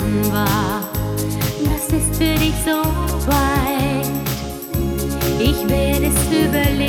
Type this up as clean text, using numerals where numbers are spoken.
vergessen war, das ist für dich so weit. Ich werde es überleben.